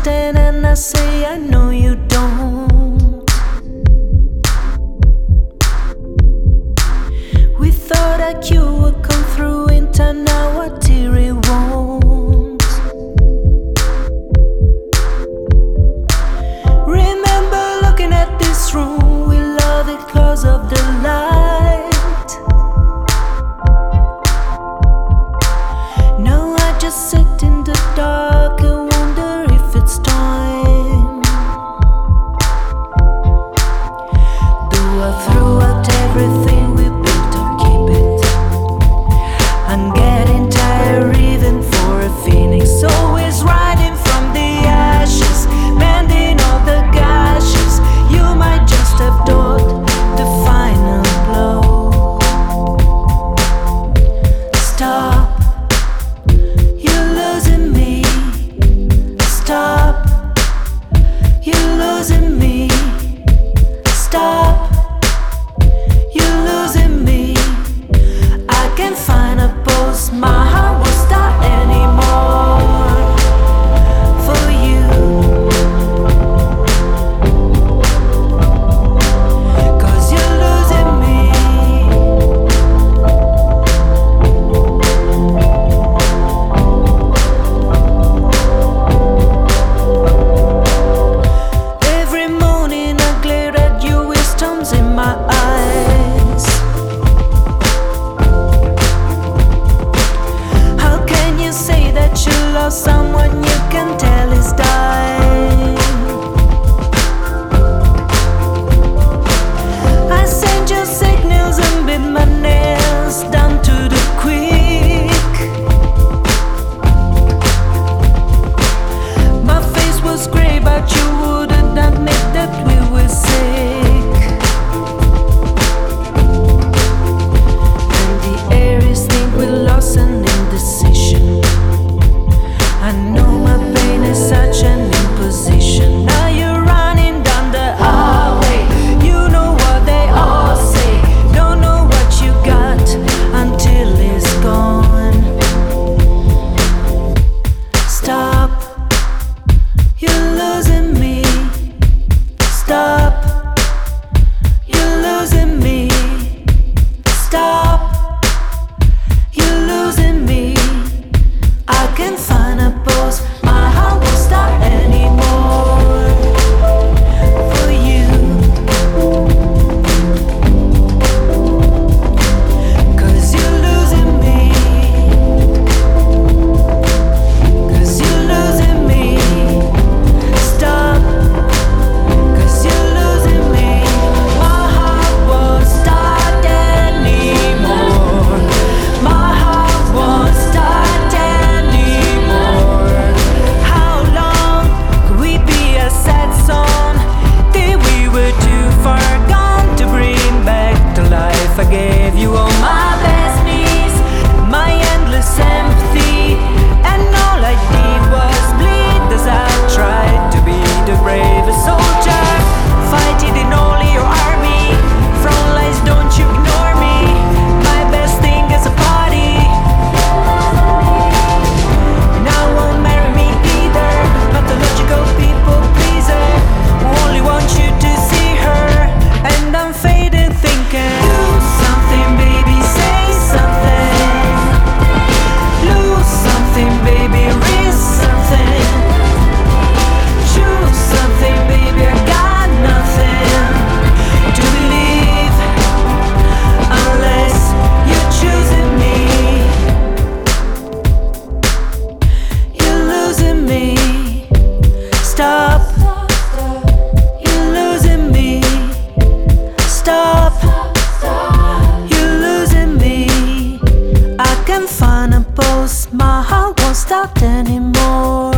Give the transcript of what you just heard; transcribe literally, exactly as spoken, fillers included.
understand, and I say I know you don't. We thought that you would come through in time, now I tear it won't. Remember looking at this room, we love it cause of the light. Now I just sit in the dark and wonder if it's time. Though I threw out everything we built to keep it, I'm getting tired even for a phoenix, always rising from the ashes, mending all the gashes. You might just have thought the final blow. Stop, you're losing me. Stop, you're losing me. Stop, you're losing me. I can't find a post, my heart won't stop anymore for you. Cause you're losing me. Every morning I glare at you with storms in my eyes. How can you say that you lost someone you can tell is dying? I send you signals and bit my nails down to the quick. My face was grey, but you wouldn't admit that we were sick. And the air is thick with loss and indecision. I know my pain is such an imposition. Now you're running down the highway. You know what they all say. Don't know what you got until it's gone. Stop, you're losing me. Stop, you're losing me. Stop, you're losing me. I can't find a post, my heart won't stop anymore for you. Cause you're losing me. Cause you're losing me. Stop, cause you're losing me. My heart won't start anymore. My heart won't start anymore. How long could we be a sad song till we were too far gone to bring back to life? I gave you all my best needs, my endless empathy, and all I did was bleed as I tried to be the bravest soldier, fighting in only your army. Front lines, don't you ignore me. My best thing is a party. And I won't marry me either, pathological people pleaser who only want you to see her. And I'm faded thinking, do something, baby, say something. Lose something, baby, risk something. Choose something, baby, I got nothing to believe unless you're choosing me. You're losing me. Stop, you're losing me. Stop, you're losing me. I can't find a post, my heart won't stop anymore.